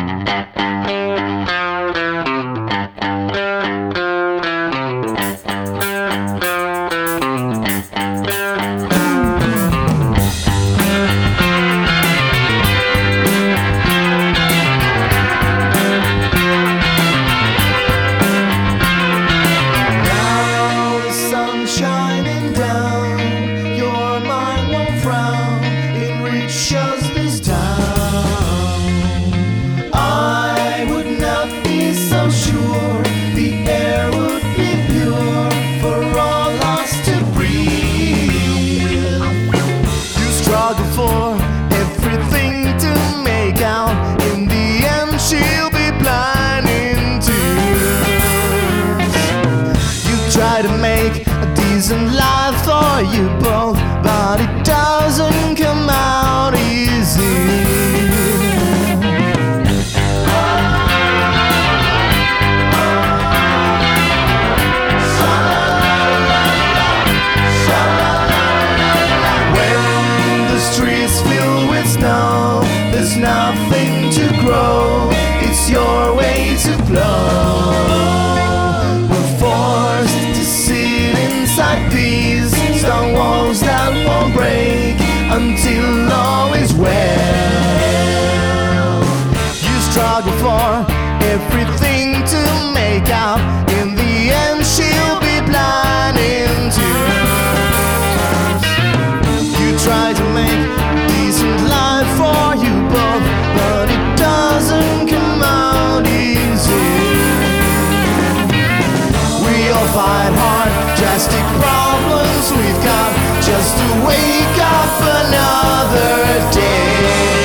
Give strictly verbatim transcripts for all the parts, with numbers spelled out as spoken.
For everything to make out, in the end she'll be blind in tears. You try to make a decent life for you both, but it doesn't come out easy. There's nothing to grow, it's your way to blow. We're forced to sit inside these stone walls that won't break until all is well. You struggle for everything to make out, in the end she'll be blind in tears. You try to make a decent life for you both, but it doesn't come out easy. We all fight hard, drastic problems we've got, just to wake up another day.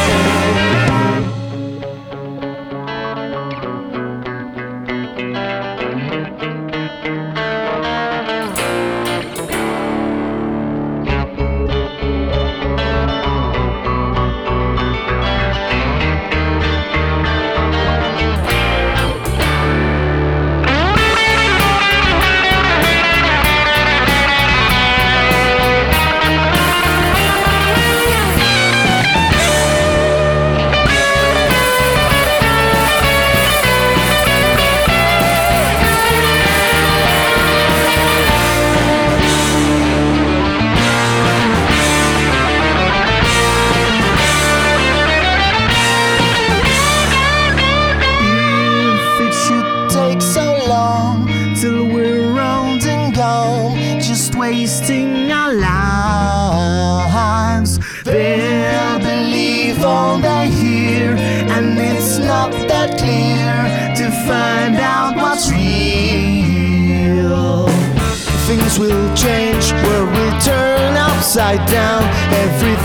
Till we're round and gone, just wasting our lives. They'll believe all they hear, and it's not that clear to find out what's real. Things will change, world will turn upside down. Every